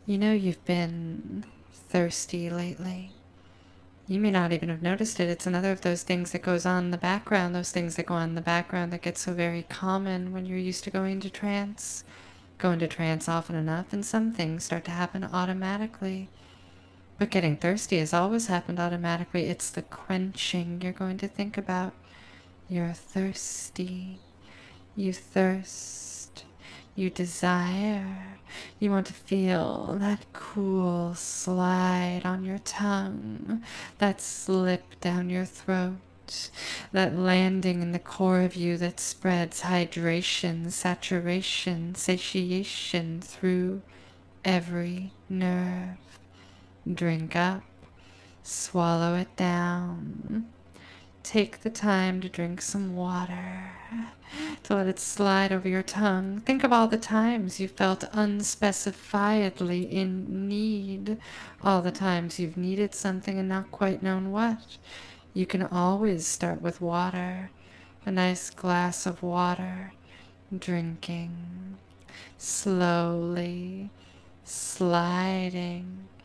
You know you've been thirsty lately. You may not even have noticed it. It's another of those things that goes on in the background, those things that go on in the background that get so very common when you're used to going into trance. Go into trance often enough, and some things start to happen automatically. But getting thirsty has always happened automatically. It's the quenching you're going to think about. You're thirsty. You thirst. You desire. You want to feel that cool slide on your tongue, that slip down your throat, that landing in the core of you that spreads hydration, saturation, satiation through every nerve. Drink up, swallow it down. Take the time to drink some water, to let it slide over your tongue. Think of all the times you felt unspecifiedly in need, all the times you've needed something and not quite known what. You can always start with water, a nice glass of water, drinking, slowly, sliding,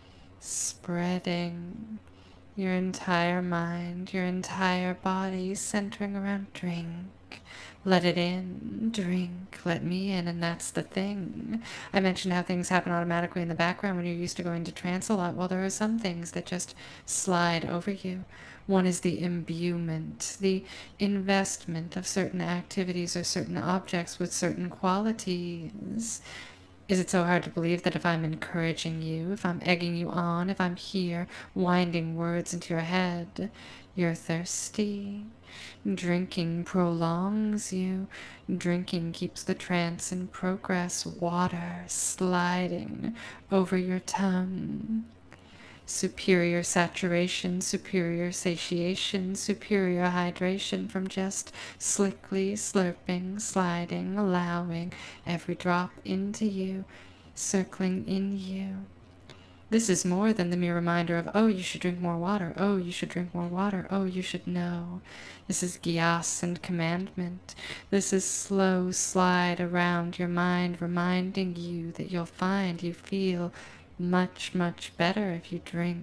spreading your entire mind, your entire body centering around drink. Let it in, drink, let me in, and that's the thing. I mentioned how things happen automatically in the background when you're used to going to trance a lot. Well, there are some things that just slide over you. One is the imbuement, the investment of certain activities or certain objects with certain qualities. Is it so hard to believe that if I'm encouraging you, if I'm egging you on, if I'm here winding words into your head, you're thirsty? Drinking prolongs you. Drinking keeps the trance in progress. Water sliding over your tongue. Superior saturation, superior satiation, superior hydration from just slickly slurping, sliding, allowing every drop into you, circling in you. This is more than the mere reminder of, oh, you should drink more water, oh, you should drink more water, oh, you should know. This is gyas and commandment. This is slow slide around your mind, reminding you that you'll find you feel much, much better if you drink.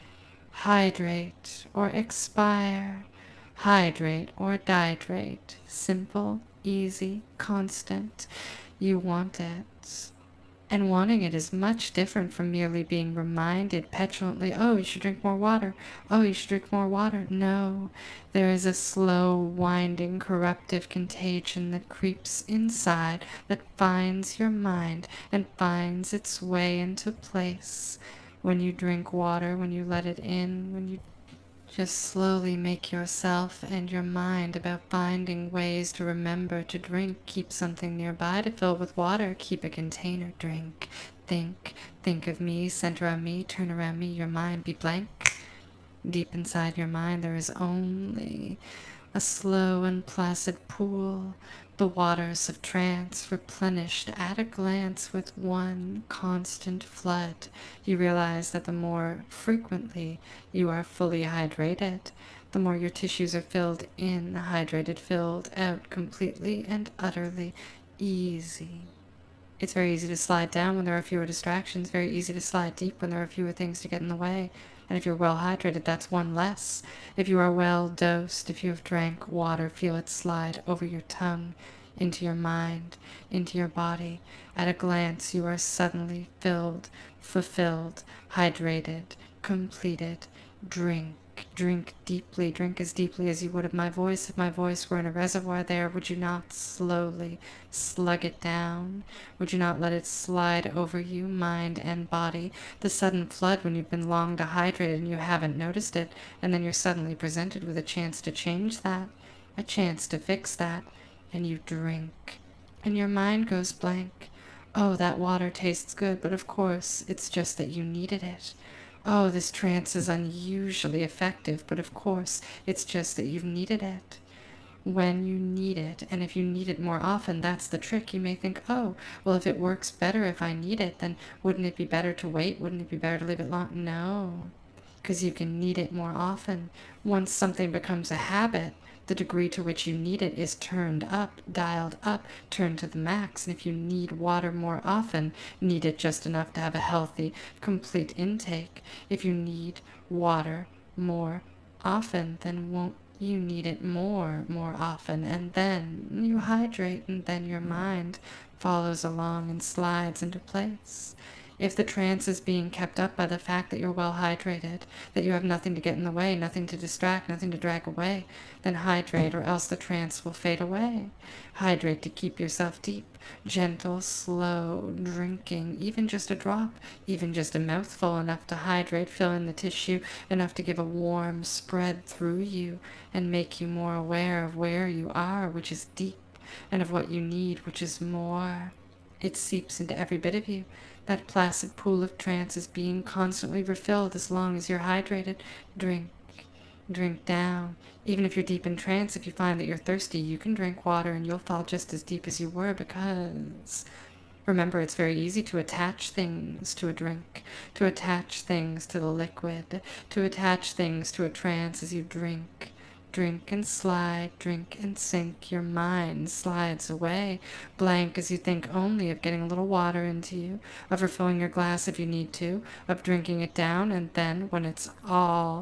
Hydrate or expire. Hydrate or dihydrate. Simple, easy, constant. You want it. And wanting it is much different from merely being reminded petulantly, oh, you should drink more water. Oh, you should drink more water. No, there is a slow, winding, corruptive contagion that creeps inside, that finds your mind and finds its way into place. When you drink water, when you let it in, when you just slowly make yourself and your mind about finding ways to remember to drink. Keep something nearby to fill with water. Keep a container. Drink. Think of me. Center on me. Turn around me. Your mind be blank. Deep inside your mind there is only a slow and placid pool, the waters of trance replenished at a glance with one constant flood. You realize that the more frequently you are fully hydrated, the more your tissues are filled in, hydrated, filled out completely and utterly easy. It's very easy to slide down when there are fewer distractions, very easy to slide deep when there are fewer things to get in the way. And if you're well hydrated, that's one less. If you are well dosed, if you have drank water, feel it slide over your tongue, into your mind, into your body. At a glance, you are suddenly filled, fulfilled, hydrated, completed. Drink. Drink deeply. Drink as deeply as you would of my voice. If my voice were in a reservoir there, would you not slowly slug it down? Would you not let it slide over you, mind and body? The sudden flood when you've been long dehydrated and you haven't noticed it, and then you're suddenly presented with a chance to change that, a chance to fix that, and you drink. And your mind goes blank. Oh, that water tastes good, but of course it's just that you needed it. Oh, this trance is unusually effective, but of course it's just that you've needed it. When you need it, and if you need it more often, that's the trick. You may think, oh, well, if it works better if I need it, then wouldn't it be better to wait? Wouldn't it be better to leave it long? No, because you can need it more often. Once something becomes a habit, The degree to which you need it is turned up, dialed up, turned to the max. And if you need water more often, need it just enough to have a healthy, complete intake. If you need water more often, then won't you need it more often, and then you hydrate, and then your mind follows along and slides into place. If the trance is being kept up by the fact that you're well hydrated, that you have nothing to get in the way, nothing to distract, nothing to drag away, then hydrate, or else the trance will fade away. Hydrate to keep yourself deep, gentle, slow drinking, even just a drop, even just a mouthful, enough to hydrate, fill in the tissue, enough to give a warm spread through you and make you more aware of where you are, which is deep, and of what you need, which is more. It seeps into every bit of you. That placid pool of trance is being constantly refilled as long as you're hydrated. Drink. Drink down. Even if you're deep in trance, if you find that you're thirsty, you can drink water and you'll fall just as deep as you were, because remember, it's very easy to attach things to a drink, to attach things to the liquid, to attach things to a trance as you drink. Drink and slide, drink and sink. Your mind slides away, blank as you think only of getting a little water into you, of refilling your glass if you need to, of drinking it down, and then when it's all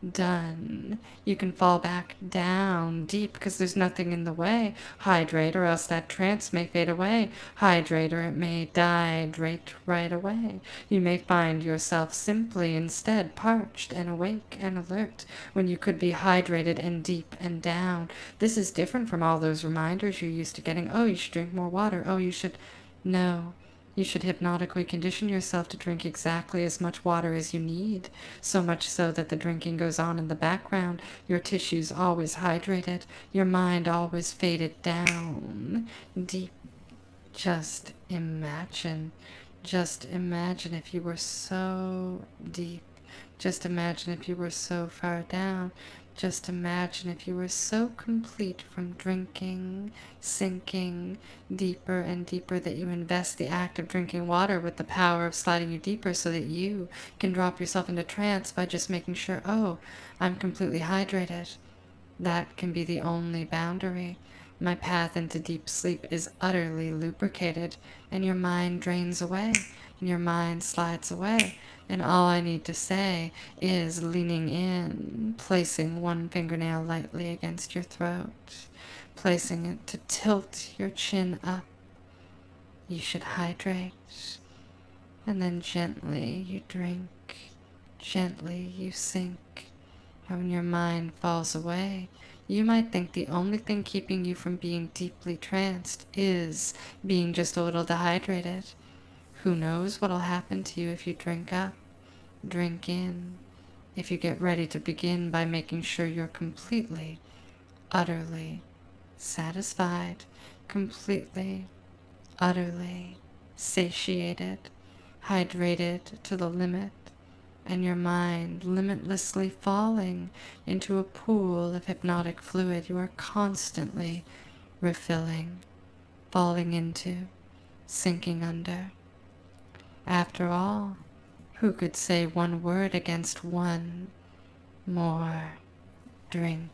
done, you can fall back down deep because there's nothing in the way. Hydrate, or else that trance may fade away. Hydrate, or it may dihydrate right away. You may find yourself simply instead parched and awake and alert when you could be hydrated and deep and down. This is different from all those reminders you're used to getting. Oh, you should drink more water. Oh, you should. No. You should hypnotically condition yourself to drink exactly as much water as you need, so much so that the drinking goes on in the background, your tissues always hydrated, your mind always faded down, deep. Just imagine if you were so deep. Just imagine if you were so far down. Just imagine if you were so complete from drinking, sinking deeper and deeper, that you invest the act of drinking water with the power of sliding you deeper so that you can drop yourself into trance by just making sure, oh, I'm completely hydrated. That can be the only boundary. My path into deep sleep is utterly lubricated, and your mind drains away, and your mind slides away. And all I need to say is leaning in, placing one fingernail lightly against your throat, placing it to tilt your chin up. You should hydrate. And then gently you drink, gently you sink. And when your mind falls away, you might think the only thing keeping you from being deeply tranced is being just a little dehydrated. Who knows what'll happen to you if you drink up, drink in, if you get ready to begin by making sure you're completely, utterly satisfied, completely, utterly satiated, hydrated to the limit, and your mind limitlessly falling into a pool of hypnotic fluid you are constantly refilling, falling into, sinking under. After all, who could say one word against one more drink,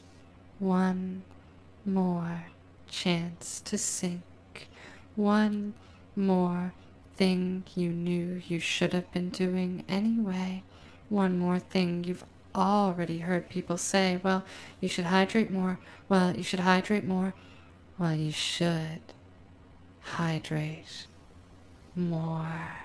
one more chance to sink, one more thing you knew you should have been doing anyway, one more thing you've already heard people say, well, you should hydrate more, well, you should hydrate more, well, you should hydrate more.